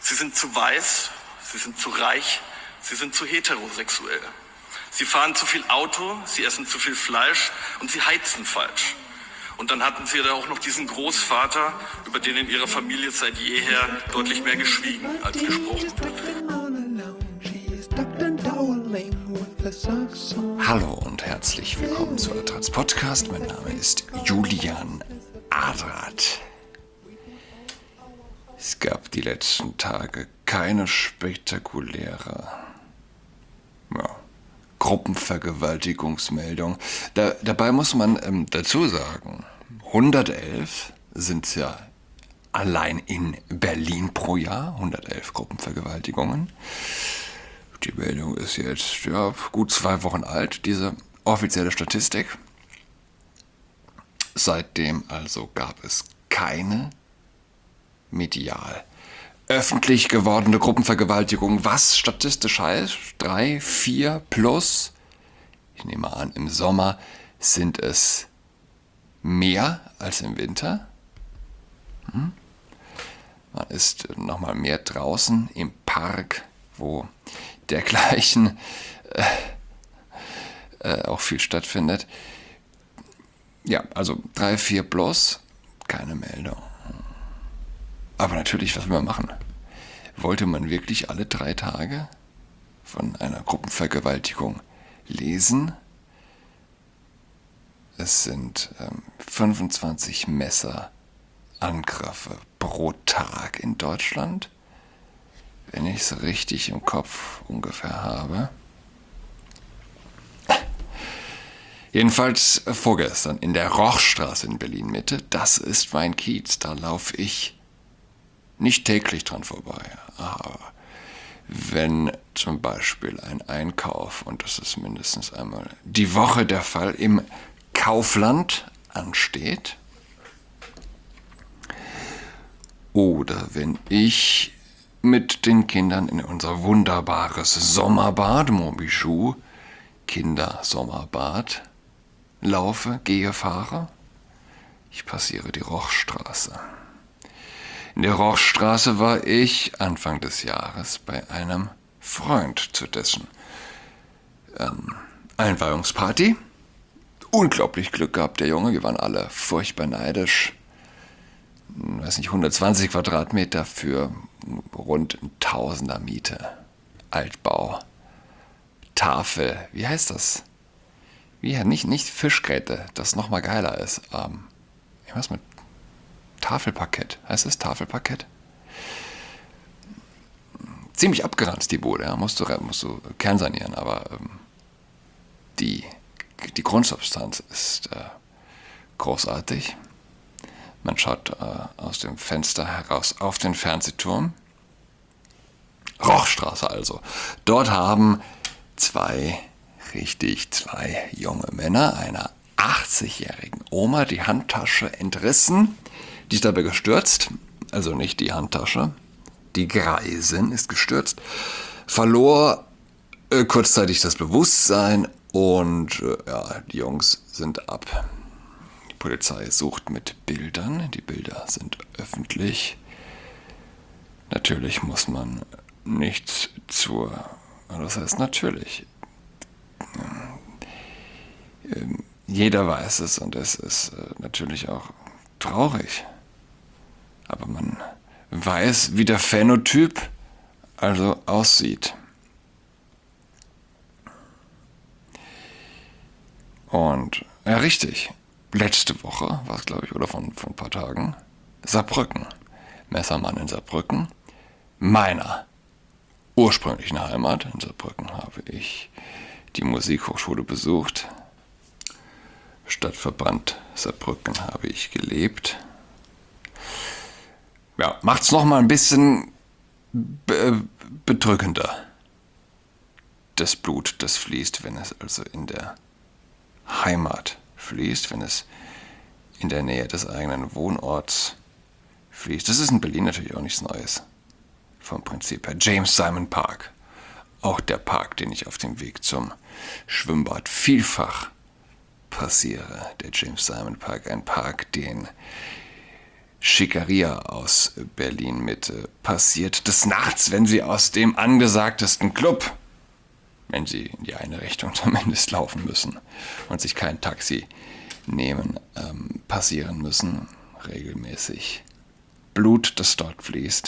Sie sind zu weiß, sie sind zu reich, sie sind zu heterosexuell. Sie fahren zu viel Auto, sie essen zu viel Fleisch und sie heizen falsch. Und dann hatten sie da auch noch diesen Großvater, über den in ihrer Familie seit jeher deutlich mehr geschwiegen als gesprochen wird. Hallo und herzlich willkommen zu Adrats Podcast. Mein Name ist Julian Adrat. Es gab die letzten Tage keine spektakuläre Gruppenvergewaltigungsmeldung. Dabei muss man dazu sagen, 111 sind es ja allein in Berlin pro Jahr, 111 Gruppenvergewaltigungen. Die Meldung ist jetzt gut 2 Wochen alt, diese offizielle Statistik. Seitdem also gab es keine medial öffentlich gewordene Gruppenvergewaltigung, was statistisch heißt 3, 4 plus. Ich nehme an, im Sommer sind es mehr als im Winter. Man ist nochmal mehr draußen im Park, wo dergleichen auch viel stattfindet. Ja, also 3, 4 plus, keine Meldung. Aber natürlich, was will man machen? Wollte man wirklich alle 3 Tage von einer Gruppenvergewaltigung lesen? Es sind 25 Messerangriffe pro Tag in Deutschland, wenn ich es richtig im Kopf ungefähr habe. Jedenfalls vorgestern in der Rochstraße in Berlin-Mitte, das ist mein Kiez, da laufe ich nicht täglich dran vorbei, aber wenn zum Beispiel ein Einkauf, und das ist mindestens einmal die Woche der Fall, im Kaufland ansteht, oder wenn ich mit den Kindern in unser wunderbares Sommerbad, Monbijoux, Kindersommerbad, laufe, gehe, fahre, ich passiere die Rochstraße. In der Rochstraße war ich Anfang des Jahres bei einem Freund zu dessen Einweihungsparty. Unglaublich Glück gehabt, der Junge. Wir waren alle furchtbar neidisch. 120 Quadratmeter für rund 1000er Miete. Altbau. Tafel. Wie heißt das? Nicht Fischgräte, das nochmal geiler ist. Was mit Tafelparkett. Heißt es Tafelparkett? Ziemlich abgeranzt, die Bude. Ja. Musst du kernsanieren, aber die Grundsubstanz ist großartig. Man schaut aus dem Fenster heraus auf den Fernsehturm. Rochstraße also. Dort haben zwei junge Männer einer 80-jährigen Oma die Handtasche entrissen. Die ist dabei gestürzt, also nicht die Handtasche. Die Greisin ist gestürzt, verlor kurzzeitig das Bewusstsein und die Jungs sind ab. Die Polizei sucht mit Bildern, die Bilder sind öffentlich. Natürlich muss man nichts das heißt natürlich. Jeder weiß es und es ist natürlich auch traurig. Aber man weiß, wie der Phänotyp also aussieht. Und, ja richtig, letzte Woche war es, glaube ich, oder von ein paar Tagen, Saarbrücken. Messermann in Saarbrücken. Meiner ursprünglichen Heimat in Saarbrücken habe ich die Musikhochschule besucht. Stadtverband Saarbrücken habe ich gelebt. Ja, macht's noch mal ein bisschen bedrückender. Das Blut, das fließt, wenn es also in der Heimat fließt, wenn es in der Nähe des eigenen Wohnorts fließt. Das ist in Berlin natürlich auch nichts Neues. Vom Prinzip her. James Simon Park. Auch der Park, den ich auf dem Weg zum Schwimmbad vielfach passiere. Der James Simon Park, ein Park, den Schickeria aus Berlin-Mitte passiert des Nachts, wenn sie aus dem angesagtesten Club, wenn sie in die eine Richtung zumindest laufen müssen und sich kein Taxi nehmen, passieren müssen, regelmäßig Blut, das dort fließt.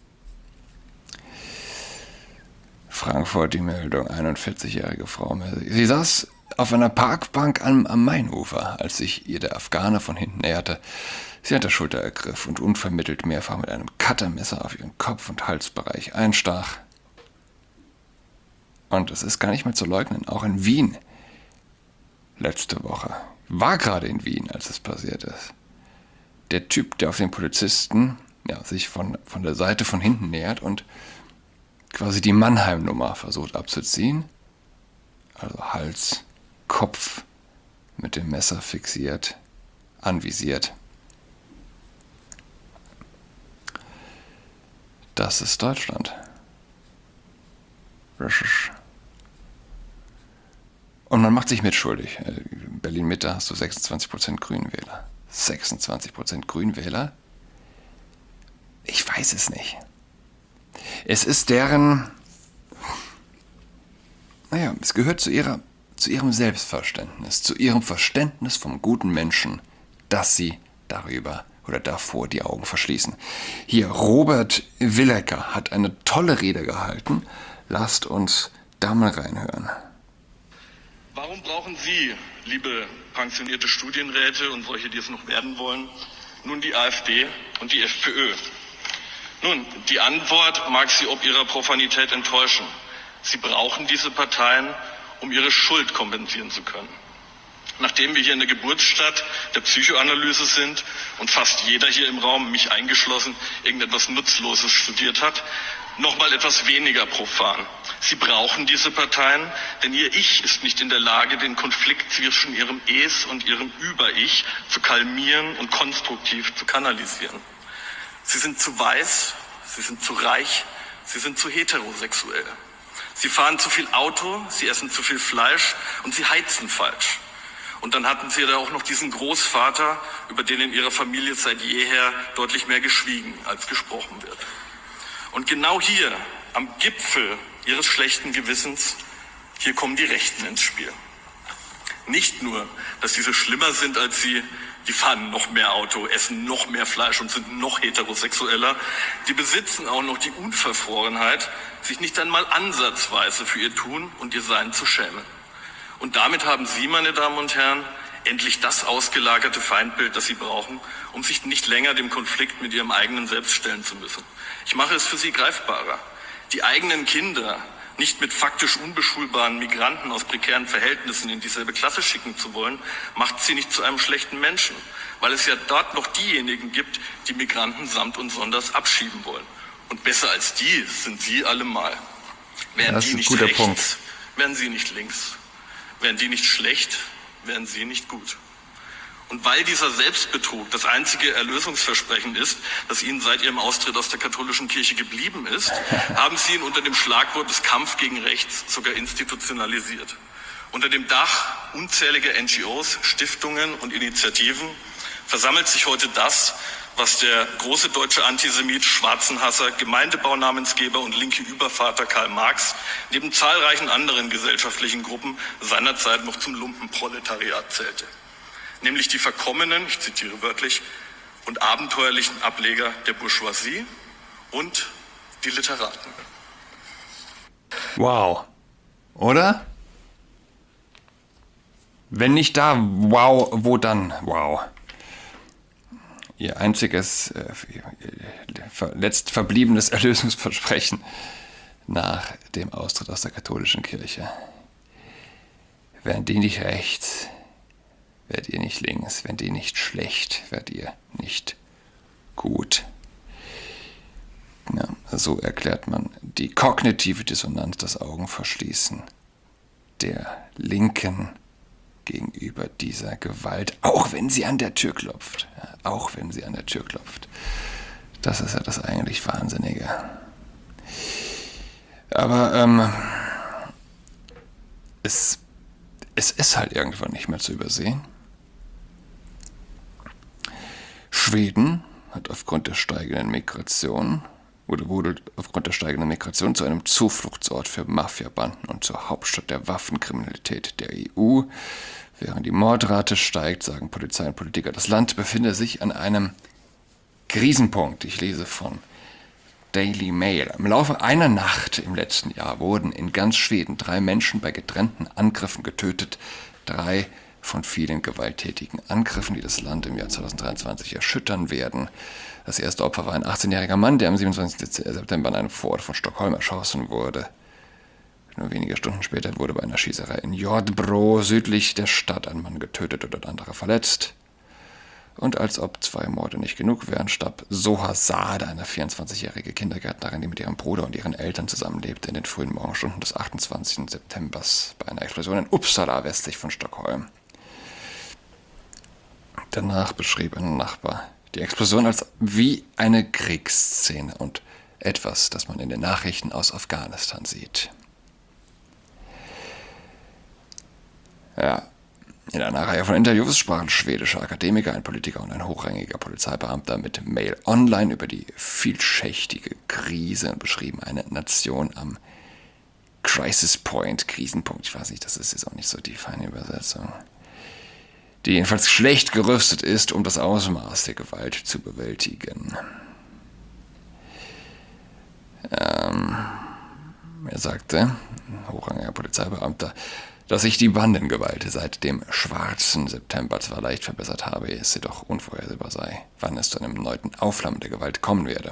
Frankfurt die Meldung, 41-jährige Frau. Sie saß auf einer Parkbank am Mainufer, als sich ihr der Afghane von hinten näherte, sie an der Schulter ergriff und unvermittelt mehrfach mit einem Cuttermesser auf ihren Kopf- und Halsbereich einstach. Und es ist gar nicht mehr zu leugnen, auch in Wien, letzte Woche, war gerade in Wien, als es passiert ist. Der Typ, der auf den Polizisten sich von der Seite von hinten nähert und quasi die Mannheim-Nummer versucht abzuziehen, also Hals, Kopf mit dem Messer fixiert, anvisiert. Das ist Deutschland. Und man macht sich mitschuldig. In Berlin-Mitte hast du 26% Grünwähler. 26% Grünwähler? Ich weiß es nicht. Es ist deren... es gehört zu ihrem Selbstverständnis, zu ihrem Verständnis vom guten Menschen, dass sie darüber oder davor die Augen verschließen. Hier, Robert Willecker hat eine tolle Rede gehalten. Lasst uns da mal reinhören. Warum brauchen Sie, liebe pensionierte Studienräte und solche, die es noch werden wollen, nun die AfD und die FPÖ? Nun, die Antwort mag Sie ob ihrer Profanität enttäuschen. Sie brauchen diese Parteien, um ihre Schuld kompensieren zu können. Nachdem wir hier in der Geburtsstadt der Psychoanalyse sind und fast jeder hier im Raum, mich eingeschlossen, irgendetwas Nutzloses studiert hat, nochmal etwas weniger profan. Sie brauchen diese Parteien, denn ihr Ich ist nicht in der Lage, den Konflikt zwischen ihrem Es und ihrem Über-Ich zu kalmieren und konstruktiv zu kanalisieren. Sie sind zu weiß, sie sind zu reich, sie sind zu heterosexuell. Sie fahren zu viel Auto, sie essen zu viel Fleisch und sie heizen falsch. Und dann hatten sie da auch noch diesen Großvater, über den in ihrer Familie seit jeher deutlich mehr geschwiegen als gesprochen wird. Und genau hier, am Gipfel ihres schlechten Gewissens, hier kommen die Rechten ins Spiel. Nicht nur, dass diese schlimmer sind als sie, die fahren noch mehr Auto, essen noch mehr Fleisch und sind noch heterosexueller. Die besitzen auch noch die Unverfrorenheit, sich nicht einmal ansatzweise für ihr Tun und ihr Sein zu schämen. Und damit haben Sie, meine Damen und Herren, endlich das ausgelagerte Feindbild, das Sie brauchen, um sich nicht länger dem Konflikt mit Ihrem eigenen Selbst stellen zu müssen. Ich mache es für Sie greifbarer. Die eigenen Kinder nicht mit faktisch unbeschulbaren Migranten aus prekären Verhältnissen in dieselbe Klasse schicken zu wollen, macht sie nicht zu einem schlechten Menschen, weil es ja dort noch diejenigen gibt, die Migranten samt und sonders abschieben wollen. Und besser als die sind Sie allemal. Wären die nicht rechts, wären Sie nicht links. Wären die nicht schlecht, wären Sie nicht gut. Und weil dieser Selbstbetrug das einzige Erlösungsversprechen ist, das Ihnen seit Ihrem Austritt aus der katholischen Kirche geblieben ist, haben Sie ihn unter dem Schlagwort des Kampf gegen Rechts sogar institutionalisiert. Unter dem Dach unzähliger NGOs, Stiftungen und Initiativen versammelt sich heute das, was der große deutsche Antisemit, Schwarzenhasser, Gemeindebaunamensgeber und linke Übervater Karl Marx neben zahlreichen anderen gesellschaftlichen Gruppen seinerzeit noch zum Lumpenproletariat zählte. Nämlich die verkommenen, ich zitiere wörtlich, und abenteuerlichen Ableger der Bourgeoisie und die Literaten. Wow. Oder? Wenn nicht da, wow, wo dann? Wow. Ihr einziges letzt verbliebenes Erlösungsversprechen nach dem Austritt aus der katholischen Kirche. Wären die nicht rechts, werdet ihr nicht links. Wenn die nicht schlecht, werdet ihr nicht gut. Ja, so erklärt man die kognitive Dissonanz, das Augenverschließen der Linken gegenüber dieser Gewalt, auch wenn sie an der Tür klopft. Ja, auch wenn sie an der Tür klopft. Das ist ja das eigentlich Wahnsinnige. Aber es ist halt irgendwann nicht mehr zu übersehen. Schweden wurde aufgrund der steigenden Migration zu einem Zufluchtsort für Mafiabanden und zur Hauptstadt der Waffenkriminalität der EU. Während die Mordrate steigt, sagen Polizei und Politiker, das Land befinde sich an einem Krisenpunkt. Ich lese von Daily Mail. Im Laufe einer Nacht im letzten Jahr wurden in ganz Schweden 3 Menschen bei getrennten Angriffen getötet. 3 von vielen gewalttätigen Angriffen, die das Land im Jahr 2023 erschüttern werden. Das erste Opfer war ein 18-jähriger Mann, der am 27. September in einem Vorort von Stockholm erschossen wurde. Nur wenige Stunden später wurde bei einer Schießerei in Jordbro südlich der Stadt ein Mann getötet und ein anderer verletzt. Und als ob 2 Morde nicht genug wären, starb Soha Sade, eine 24-jährige Kindergärtnerin, die mit ihrem Bruder und ihren Eltern zusammenlebte, in den frühen Morgenstunden des 28. September bei einer Explosion in Uppsala, westlich von Stockholm. Danach beschrieb ein Nachbar die Explosion als wie eine Kriegsszene und etwas, das man in den Nachrichten aus Afghanistan sieht. Ja, in einer Reihe von Interviews sprachen schwedische Akademiker, ein Politiker und ein hochrangiger Polizeibeamter mit Mail Online über die vielschichtige Krise und beschrieben eine Nation am Crisis Point, Krisenpunkt, ich weiß nicht, das ist jetzt auch nicht so die feine Übersetzung, die jedenfalls schlecht gerüstet ist, um das Ausmaß der Gewalt zu bewältigen. Er sagte, ein hochrangiger Polizeibeamter, dass sich die Bandengewalt seit dem schwarzen September zwar leicht verbessert habe, es jedoch unvorhersehbar sei, wann es zu einem erneuten Aufflammen der Gewalt kommen werde.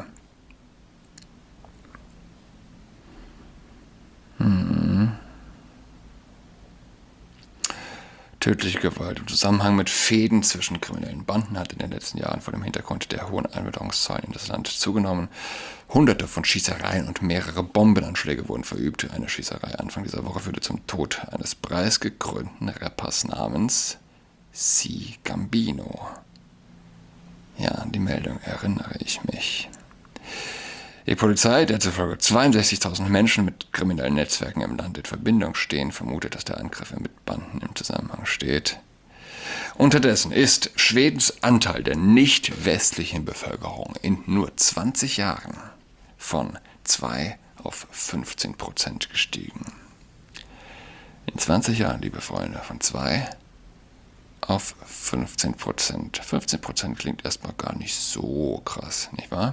Tödliche Gewalt im Zusammenhang mit Fehden zwischen kriminellen Banden hat in den letzten Jahren vor dem Hintergrund der hohen Einwanderungszahlen in das Land zugenommen. Hunderte von Schießereien und mehrere Bombenanschläge wurden verübt. Eine Schießerei Anfang dieser Woche führte zum Tod eines preisgekrönten Rappers namens C. Gambino. Ja, an die Meldung erinnere ich mich. Die Polizei, der zufolge 62.000 Menschen mit kriminellen Netzwerken im Land in Verbindung stehen, vermutet, dass der Angriff mit Banden im Zusammenhang steht. Unterdessen ist Schwedens Anteil der nicht-westlichen Bevölkerung in nur 20 Jahren von 2 auf 15% gestiegen. In 20 Jahren, liebe Freunde, von 2 auf 15%. 15% klingt erstmal gar nicht so krass, nicht wahr?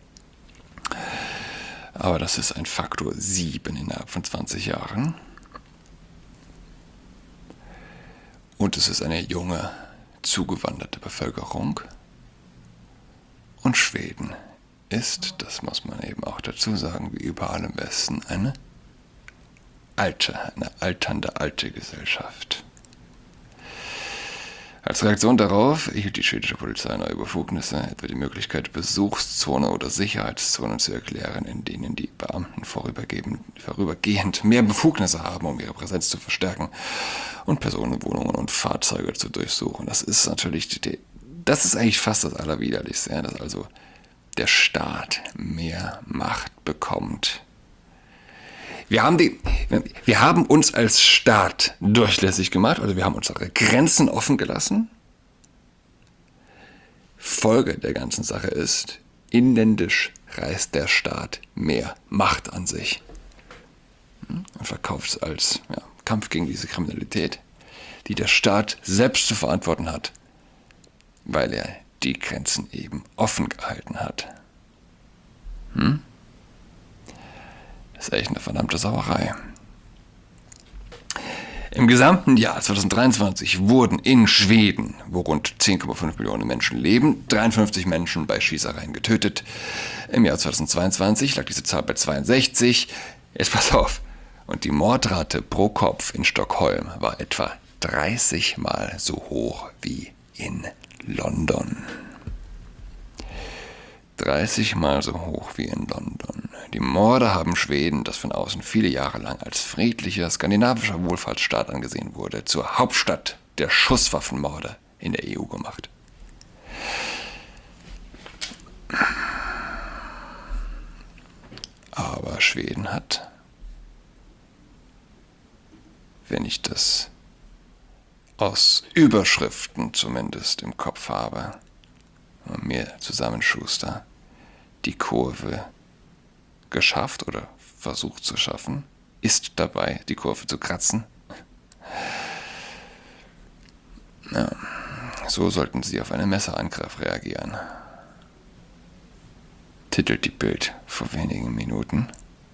Aber das ist ein Faktor 7 innerhalb von 20 Jahren. Und es ist eine junge, zugewanderte Bevölkerung. Und Schweden ist, das muss man eben auch dazu sagen, wie überall im Westen, eine alternde alte Gesellschaft. Als Reaktion darauf erhielt die schwedische Polizei neue Befugnisse, etwa die Möglichkeit, Besuchszone oder Sicherheitszonen zu erklären, in denen die Beamten vorübergehend mehr Befugnisse haben, um ihre Präsenz zu verstärken und Personenwohnungen und Fahrzeuge zu durchsuchen. Das ist natürlich das ist eigentlich fast das Allerwiderlichste, ja, dass also der Staat mehr Macht bekommt. Wir haben uns als Staat durchlässig gemacht, also wir haben unsere Grenzen offen gelassen. Folge der ganzen Sache ist, inländisch reißt der Staat mehr Macht an sich und verkauft es als Kampf gegen diese Kriminalität, die der Staat selbst zu verantworten hat, weil er die Grenzen eben offen gehalten hat. Das ist echt eine verdammte Sauerei. Im gesamten Jahr 2023 wurden in Schweden, wo rund 10,5 Millionen Menschen leben, 53 Menschen bei Schießereien getötet. Im Jahr 2022 lag diese Zahl bei 62. Jetzt pass auf. Und die Mordrate pro Kopf in Stockholm war etwa 30 Mal so hoch wie in London. 30 Mal so hoch wie in London. Die Morde haben Schweden, das von außen viele Jahre lang als friedlicher skandinavischer Wohlfahrtsstaat angesehen wurde, zur Hauptstadt der Schusswaffenmorde in der EU gemacht. Aber Schweden hat, wenn ich das aus Überschriften zumindest im Kopf habe, und mir Zusammenschuster die Kurve geschafft oder versucht zu schaffen, ist dabei, die Kurve zu kratzen. Ja, so sollten Sie auf einen Messerangriff reagieren, titelt die Bild vor wenigen Minuten.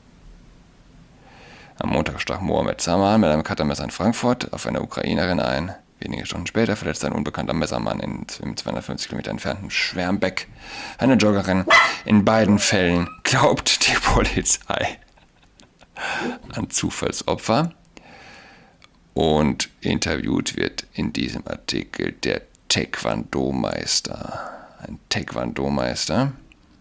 Am Montag stach Mohammed Zaman mit einem Cuttermesser in Frankfurt auf eine Ukrainerin ein. Wenige Stunden später verletzte ein unbekannter Messermann im 250 Kilometer entfernten Schwermbeck eine Joggerin. In beiden Fällen glaubt die Polizei an Zufallsopfer. Und interviewt wird in diesem Artikel der Taekwondo-Meister. Ein Taekwondo-Meister.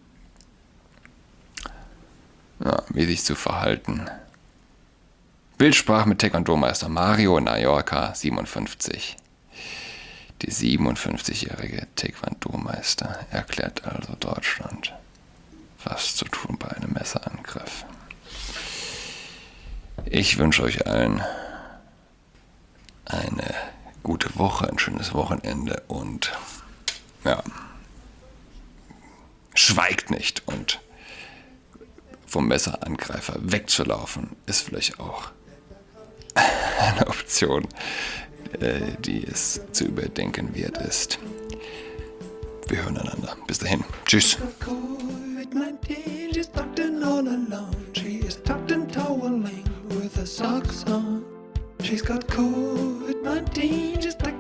Ja, wie sich zu verhalten. Bild sprach mit Taekwondo-Meister Mario Nayorka, 57. Die 57-jährige Taekwondo-Meister erklärt also Deutschland, was zu tun bei einem Messerangriff. Ich wünsche euch allen eine gute Woche, ein schönes Wochenende und ja, schweigt nicht und vom Messerangreifer wegzulaufen ist vielleicht auch eine Option, die es zu überdenken wert ist. Wir hören einander. Bis dahin. Tschüss. She's tucked in all alone. She is tucked and toweling with her socks on. She's got COVID-19, she's tucked